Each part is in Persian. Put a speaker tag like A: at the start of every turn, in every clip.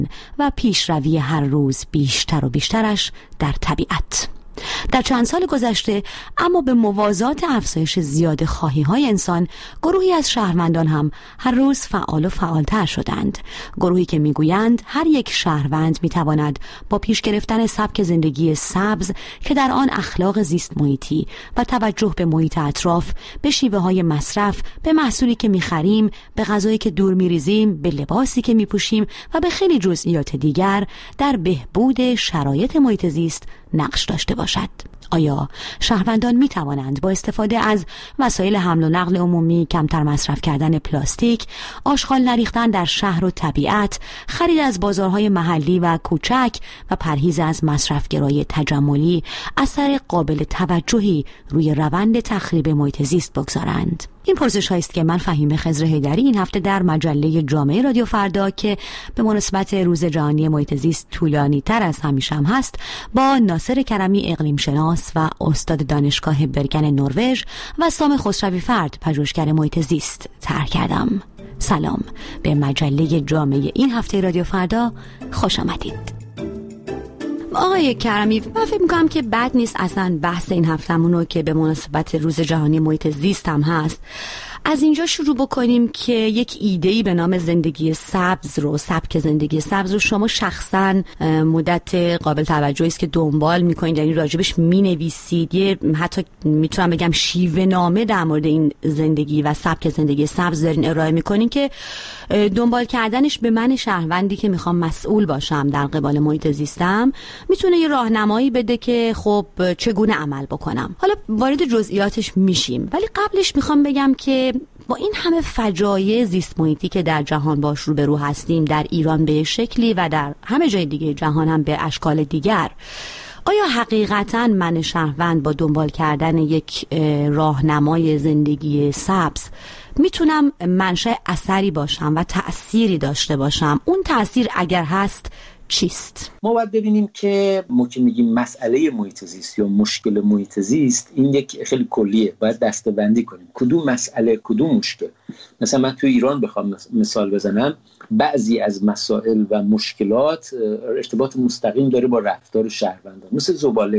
A: و پیشروی هر روز بیشتر و بیشترش در طبیعت. در چند سال گذشته اما به موازات افزایش زیاده خواهی های انسان، گروهی از شهروندان هم هر روز فعال و فعالتر شدند. گروهی که میگویند هر یک شهروند میتواند با پیش گرفتن سبک زندگی سبز که در آن اخلاق زیست محیطی و توجه به محیط اطراف، به شیوه های مصرف، به محصولی که میخریم، به غذایی که دور میریزیم، به لباسی که میپوشیم و به خیلی جزئیات دیگر در بهبود شرایط محیط زیست نقش داشته باشد. آیا شهروندان می توانند با استفاده از وسایل حمل و نقل عمومی، کمتر مصرف کردن پلاستیک، آشغال نریختن در شهر و طبیعت، خرید از بازارهای محلی و کوچک و پرهیز از مصرفگرایی تجملی اثر قابل توجهی روی روند تخریب محیط زیست بگذارند؟ این پرسش هاییست که من فهیم خضر حیدری این هفته در مجله جامعه رادیو فردا که به مناسبت روز جهانی محیط زیست طولانی تر از همیشه هم هست، با ناصر کرمی اقلیم شناس و استاد دانشگاه برگن نروژ و سام خسروی فرد پژوهشگر محیط زیست طرح کردم. سلام، به مجله جامعه این هفته رادیو فردا خوش آمدید. آقای کرمی، من فکر میکنم که بد نیست اصلا بحث این هفتمونو که به مناسبت روز جهانی محیط زیست هم هست، از اینجا شروع بکنیم که یک ایده‌ای به نام زندگی سبز رو، سبک زندگی سبز رو شما شخصا مدت قابل توجهی است که دنبال میکنید، یعنی راجبش مینویسید، یه حتی میتونم بگم شیوه نامه در مورد این زندگی و سبک زندگی سبز دارین ارائه میکنین که دنبال کردنش به من شهروندی که میخوام مسئول باشم در قبال محیط زیستم میتونه یه راهنمایی بده که خب چگونه عمل بکنم. حالا وارد جزئیاتش میشیم، ولی قبلش میخوام بگم که با این همه فجایع زیست محیطی که در جهان باش روبرو هستیم، در ایران به شکلی و در همه جای دیگه جهان هم به اشکال دیگر، آیا حقیقتاً من شهروند با دنبال کردن یک راهنمای زندگی سبز میتونم منشأ اثری باشم و تأثیری داشته باشم؟ اون تأثیر اگر هست چیست؟
B: ما باید ببینیم که ما که میگیم مسئله محیط زیست یا مشکل محیط زیست، این یک خیلی کلیه، باید دسته‌بندی کنیم کدوم مسئله کدوم مشکل. مثلا من تو ایران بخوام مثال بزنم، بعضی از مسائل و مشکلات ارتباط مستقیم داره با رفتار شهروندان، مثل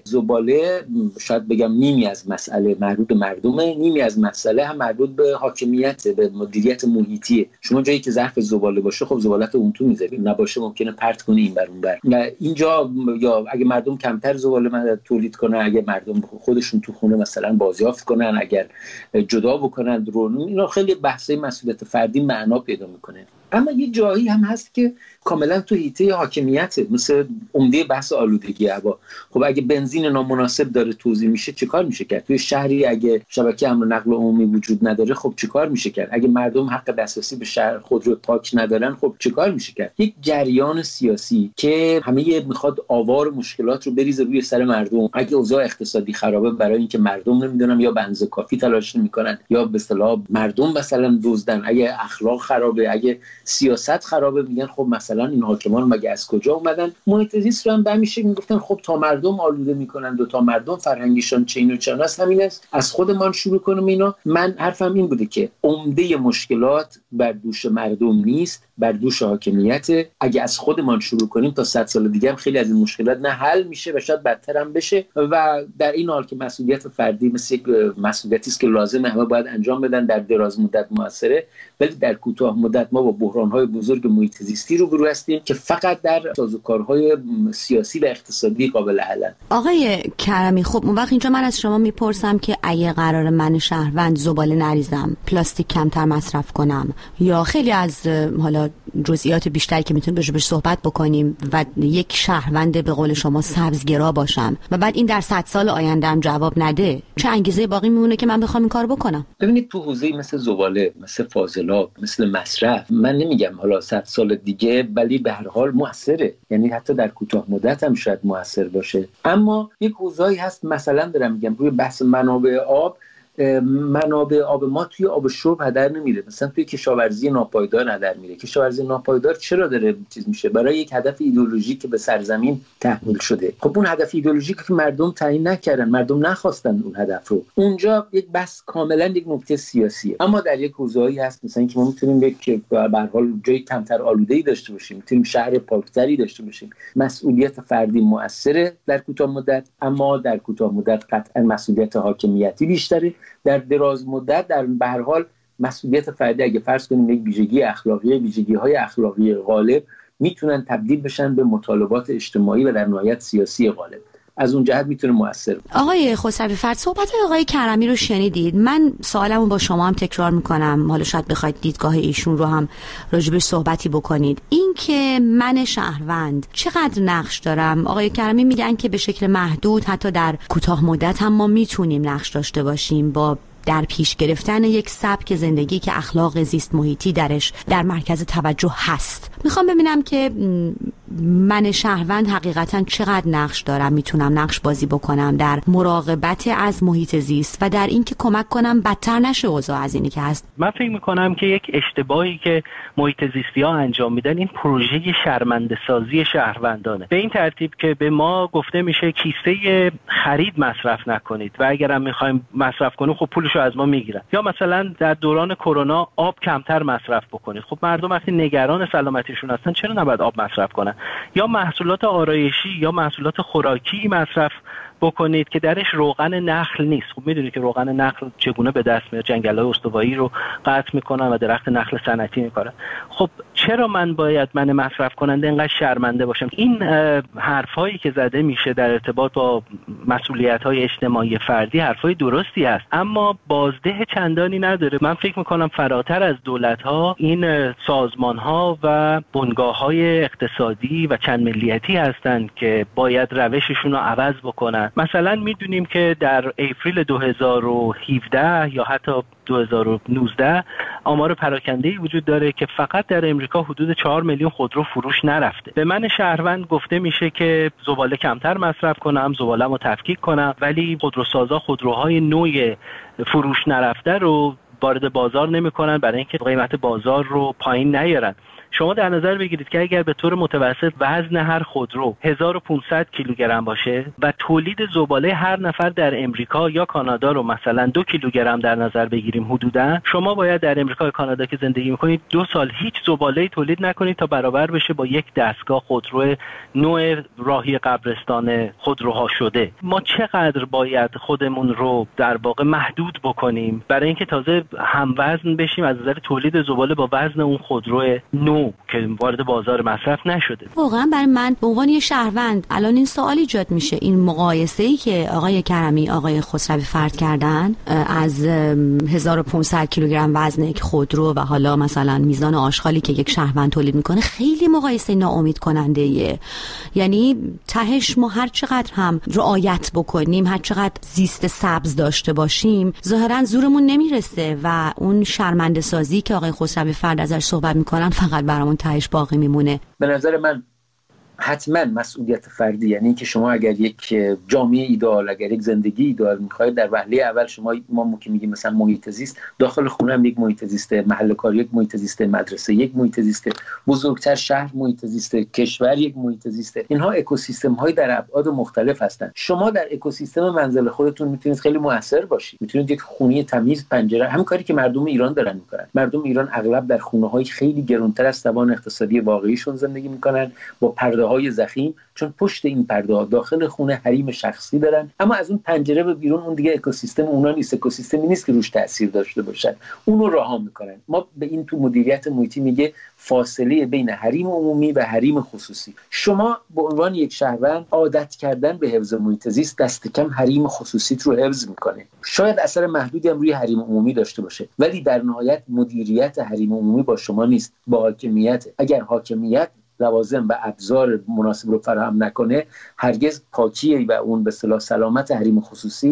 B: زباله شاید بگم نیمی از مسئله مربوط به مردمه، نیمی از مسئله هم مربوط به حاکمیت، به مدیریت محیطیه. شما جایی که ظرف زباله باشه، خب زبالت اون تو میذاری، نباشه ممکنه پرت کنی این بر اون بر. اینجا یا اگه مردم کمتر زباله تولید کنن، اگه مردم خودشون تو خونه مثلا بازیافت کنن، اگر جدا بکنن درون، اینا خیلی بحث مسئولیت فردی معنا پیدا میکنه. اما یه جایی هم هست که کاملا تو حیطه حاکمیته، مثل عمده بحث آلودگی هوا. خب اگه بنزین نامناسب داره توزیع میشه چیکار میشه کرد؟ توی شهری اگه شبکه حمل و نقل عمومی وجود نداره، خب چیکار میشه کرد؟ اگه مردم حق دسترسی به شهر خودرو پاک ندارن، خب چیکار میشه کرد؟ یک جریان سیاسی که همه میخواد آوار مشکلات رو بریزه روی سر مردم. اگه اوضاع اقتصادی خرابه، برای اینکه مردم نمیدونم یا به اندازه کافی تلاش نمیکنن یا به اصطلاح مردم مثلا دزدن، اگه اخلاق خرابه، اگه سیاست خرابه، میگن خب مثلا این حاکمان مگه از کجا اومدن؟ محیط زیست رو هم همیشه میگفتن خب تا مردم آلوده میکنن و تا مردم فرهنگشان چین و چرا است، همین است، از خودمان شروع کنیم اینا. من حرفم این بوده که عمده مشکلات بر دوش مردم نیست، بر دوش حاکمیت. اگه از خودمان شروع کنیم تا 100 سال دیگه هم خیلی از این مشکلات نه حل میشه و شاید بدتر هم بشه. و در این حال که مسئولیت فردی مثل یک مسئولیتی است که لازمه همه باید انجام بدن، در دراز مدت موثره، ولی در کوتاه مدت ما با بحران‌های بزرگ محیط زیستی روبرو هستیم که فقط در سازوکارهای سیاسی و اقتصادی قابل حلن. آقای
A: کرمی، خب اون وقت اینجا من از شما میپرسم که اگه قرار من شهروند زباله نریزم، پلاستیک کمتر مصرف کنم، یا خیلی از حالا جزئیات بیشتری که میتونیم بهش صحبت بکنیم و یک شهروند به قول شما سبزگرا باشم و بعد این در 100 سال آیندهم جواب نده، چه انگیزه باقی میمونه که من بخوام این کار بکنم؟
B: ببینید تو حوزه مثل زباله، مثل فاضلاب، مثل مصرف، من نمیگم حالا 100 سال دیگه، ولی به هر حال موثره، یعنی حتی در کوتاه مدت هم شاید موثر باشه. اما یک حوزه‌ای هست، مثلا دارم میگم روی بحث منابع آب، منابع آب ما توی آب شرب هدر نمیره، مثلا توی کشاورزی ناپایدار هدر میره. کشاورزی ناپایدار چرا داره چیز میشه؟ برای یک هدف ایدئولوژیک که به سرزمین تحمیل شده. خب اون هدف ایدئولوژیکی که مردم تعیین نکردن، مردم نخواستن اون هدف رو، اونجا یک بحث کاملا یک نکته سیاسیه. اما در یک حوزه‌ای هست مثلا که ما میتونیم یک به هر حال جای کمتر آلوده‌ای داشته باشیم، میتونیم شهر پاکتری داشته باشیم. مسئولیت فردی مؤثره در کوتاه مدت، اما در کوتاه مدت قطعا مسئولیت حاکمیتی بیشتره. در دراز مدت در به هر حال مسئولیت فردی، اگه فرض کنیم یک ویژگی اخلاقی، ویژگی‌های اخلاقی غالب میتونن تبدیل بشن به مطالبات اجتماعی و در نهایت سیاسی غالب. از اون جهت میتونه مؤثر باشه.
A: آقای خسروی فرد، صحبت آقای کرمی رو شنیدید. من سوالمو با شما هم تکرار میکنم، حالا شاید بخواید دیدگاه ایشون رو هم راجبش صحبتی بکنید. این که من شهروند چقدر نقش دارم؟ آقای کرمی میگن که به شکل محدود، حتی در کوتاه مدت هم ما میتونیم نقش داشته باشیم با در پیش گرفتن یک سبک زندگی که اخلاق زیست محیطی درش در مرکز توجه هست. میخوام ببینم که من شهروند حقیقتا چقدر نقش دارم، میتونم نقش بازی بکنم در مراقبت از محیط زیست و در اینکه کمک کنم بدتر نشه اوضاع از اینی که هست.
C: من فکر میکنم که یک اشتباهی که محیط زیستی‌ها انجام میدن این پروژه شرمنده سازی شهروندانه، به این ترتیب که به ما گفته میشه کیسه خرید مصرف نکنید و اگرم میخوایم مصرف کنیم خب پولشو از ما میگیرن. یا مثلا در دوران کرونا آب کمتر مصرف بکنید. خب مردم وقتی نگران سلامتیشون هستن چرا نباید آب مصرف کنن؟ یا محصولات آرایشی یا محصولات خوراکی مصرف بکنید که درش روغن نخل نیست. خب میدونید که روغن نخل چگونه به دست میاد، جنگل‌های استوایی رو قطع میکنن و درخت نخل صنعتی میکنن. خب چرا من مصرف کننده اینقدر شرمنده باشم؟ این حرفایی که زده میشه در ارتباط با مسئولیت‌های اجتماعی فردی حرفای درستی است، اما بازده چندانی نداره. من فکر میکنم فراتر از دولت‌ها این سازمان‌ها و بنگاه‌های اقتصادی و چند ملیتی هستند که باید روششون رو عوض بکنن. مثلا میدونیم که در اپریل 2017 یا حتی 2019 آمار پراکنده‌ای وجود داره که فقط در امریکا حدود 4 میلیون خودرو فروش نرفته. به من شهروند گفته میشه که زباله کمتر مصرف کنم، زباله‌مو تفکیک کنم، ولی خودروسازا خودروهای نوع فروش نرفته رو وارد بازار نمی‌کنن برای اینکه قیمت بازار رو پایین نیارن. شما در نظر بگیرید که اگر به طور متوسط وزن هر خودرو 1500 کیلوگرم باشه و تولید زباله هر نفر در امریکا یا کانادا رو مثلا 2 کیلوگرم در نظر بگیریم حدوداً، شما باید در امریکا یا کانادا که زندگی میکنید 2 سال هیچ زباله‌ای تولید نکنید تا برابر بشه با یک دستگاه خودرو نوع راهی قبرستان خودروها شده. ما چقدر باید خودمون رو در واقع محدود بکنیم برای اینکه تازه هم وزن بشیم از نظر تولید زباله با وزن اون خودرو نو که وارد بازار مصرف نشده.
A: واقعا برای من به عنوان یه شهروند الان این سوال ایجاد میشه، این مقایسه‌ای که آقای کرمی آقای خسروی فرض کردن از 1500 کیلوگرم وزن یک خودرو و حالا مثلا میزان آشغالی که یک شهروند تولید میکنه خیلی مقایسه ناامید کننده. یعنی تهش ما هر چقدر هم رعایت بکنیم، هر چقدر زیست سبز داشته باشیم، ظاهرا زورمون نمیرسه و اون شرمنده سازی که آقای خسروی فرد ازش صحبت میکنن فقط برامون تهش باقی میمونه.
B: به نظر من حتما مسئولیت فردی، یعنی که شما اگر یک جامعه ایدئال، اگر یک زندگی ایدئال می‌خواید، در وهله اول ما که میگیم مثلا محیط زیست، داخل خونه هم یک محیط زیست، محل کار یک محیط زیست، مدرسه یک محیط زیست، بزرگتر شهر محیط زیست، کشور یک محیط زیست. اینها اکوسیستم‌های در ابعاد مختلف هستند. شما در اکوسیستم منزل خودتون میتونید خیلی موثر باشید. میتونید یک خونه تمیز، پنجره، همین کاری که مردم ایران دارن میکنن. مردم ایران اغلب در خونه‌های خیلی گرانتر از توان اقتصادی واقعیشون زندگی میکنن، با پرده‌های ضخیم، چون پشت این پرده‌ها داخل خونه حریم شخصی دارن، اما از اون پنجره به بیرون اون دیگه اکوسیستم اونا نیست، اکوسیستمی نیست که روش تاثیر داشته باشن، اونو رها میکنن. ما به این تو مدیریت محیطی میگه فاصله بین حریم عمومی و حریم خصوصی. شما به عنوان یک شهروند عادت کردن به حفظ محیط زیست دست کم حریم خصوصیت رو حفظ میکنه. شاید اثر محدودی هم روی حریم عمومی داشته باشه، ولی در نهایت مدیریت حریم عمومی با شما نیست، با حاکمیت. اگر حاکمیت لوازم و ابزار مناسب رو فراهم نکنه، هرگز پاکی و اون به اصطلاح سلامت حریم خصوصی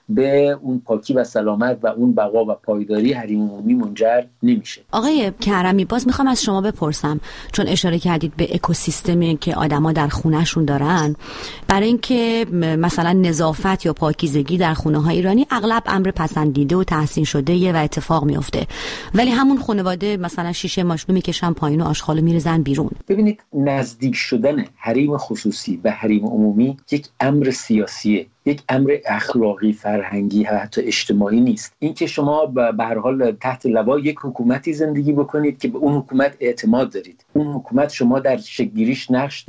B: به اون پاکی و سلامت و اون بقا و پایداری حریم عمومی منجر نمیشه.
A: آقای کرمی، باز میخوام از شما بپرسم، چون اشاره کردید به اکوسیستمی که آدما در خونهشون دارن، برای اینکه مثلا نظافت یا پاکیزگی در خونه های ایرانی اغلب امر پسندیده و تحسین شده و اتفاق میفته، ولی همون خانواده مثلا شیشه ماشینو میکشن پایین و آشغالو میریزن بیرون.
B: ببینید، نزدیک شدن حریم خصوصی به حریم عمومی یک امر سیاسیه، یک امر اخلاقی، فرهنگی و حتی اجتماعی نیست. اینکه شما به هر حال تحت لوای یک حکومتی زندگی بکنید که به اون حکومت اعتماد دارید، اون حکومت شما در شکل‌گیریش نقش